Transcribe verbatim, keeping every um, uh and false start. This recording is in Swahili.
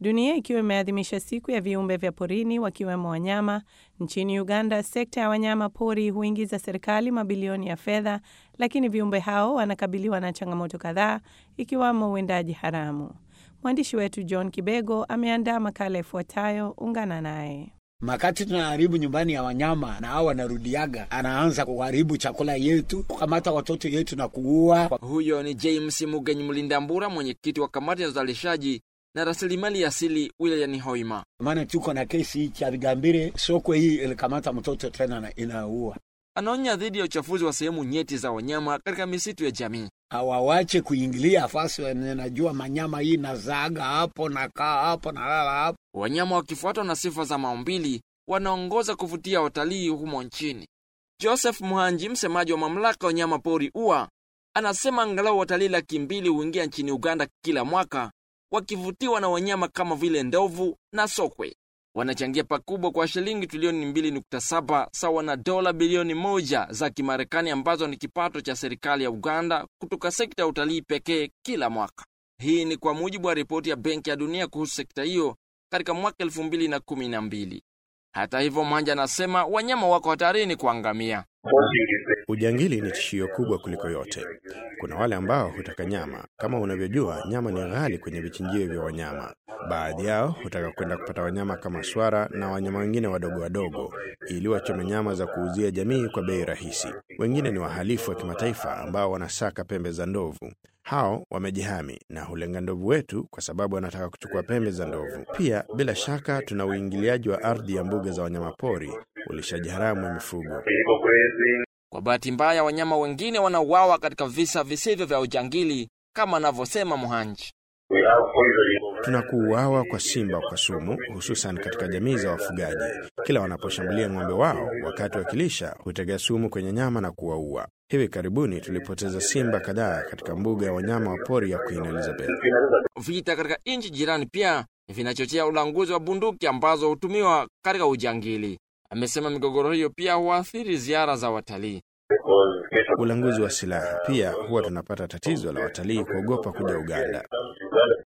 Dunia ikiwa imeadhimisha siku ya viumbe vya porini wakiwemo wanyama, nchini Uganda sekta ya wanyama pori huingiza serikali mabilioni ya fedha, lakini viumbe hao wanakabiliwa na changamoto kadhaa ikiwamo uwindaji haramu. Mwandishi wetu John Kibego ameandaa makala ifuatayo, ungana naye. Makati tunaharibu nyumbani ya wanyama na hao wanarudiaga, anaanza kuharibu chakula yetu, kukamata watoto yetu na kuua. Huyo ni James Mugenyi Mlindambura, mwenyekiti wa kamati ya uzalishaji na rasilimali asili wilayani Hoima. Maana tuko na kesi hii ya Bigambire, soko hii ilikamata mtoto tena na inaua. Anaonya dhidi ya uchafuzi wa sehemu nyeti za wanyama katika misitu ya jamii. Hawawache kuingilia fasi, wanajua manyama hii nazaga hapo na kaa hapo na lala hapo. Wanyama wakifuatwa na sifa za maumbili wanaongoza kuvutia watalii humo nchini. Joseph Muhanji, msemaji wa mamlaka wanyama pori U A, anasema angalau watalii laki mbili huingia nchini Uganda kila mwaka, wakivutiwa na wanyama kama vile ndovu na sokwe. Wanachangia pakubwa kwa shilingi trilioni mbili nukta saba sawa na dola bilioni moja za Kimarekani, ambazo ni kipato cha serikali ya Uganda kutoka sekta ya utalii pekee kila mwaka. Hii ni kwa mujibu wa ripoti ya Benki ya Dunia kuhusu sekta hiyo katika mwaka elfu mbili na kumi na mbili. Hata hivyo, Manja anasema wanyama wako hatarini kuangamia. Ujangili ni tishio kubwa kuliko yote. Kuna wale ambao hutaka nyama. Kama unavyojua, nyama ni ghali kwenye vichinjio vya wanyama. Baadhi yao hutaka kwenda kupata wanyama kama swara na wanyama wengine wadogo wadogo ili wachome nyama za kuuzia jamii kwa bei rahisi. Wengine ni wahalifu wa kimataifa ambao wanasaka pembe za ndovu. Hao wamejihami na hulenga ndovu wetu kwa sababu wanataka kuchukua pembe za ndovu. Pia bila shaka tuna uingiliaji wa ardhi ya mbuga za wanyamapori, ulishaji haramu wa mifugo. Kwa bahati mbaya, wanyama wengine wanauawa katika visa visivyo vya ujangili kama anavyosema Muhanji. Tunakuuawa kwa simba kwa sumu, hususan katika jamii za wafugaji. Kila wanaposhambulia ng'ombe wao wakati wakilisha, hutega sumu kwenye nyama na kuwaua. Hivi karibuni tulipoteza simba kadhaa katika mbuga ya wanyama wa pori ya Queen Elizabeth. Vita katika nchi jirani pia vinachochea ulanguzi wa bunduki ambazo hutumiwa katika ujangili. Amesema migogoro hiyo pia huathiri ziara za watalii. Ulanguzi wa silaha pia huwa tunapata tatizo la watalii kuogopa kuja Uganda.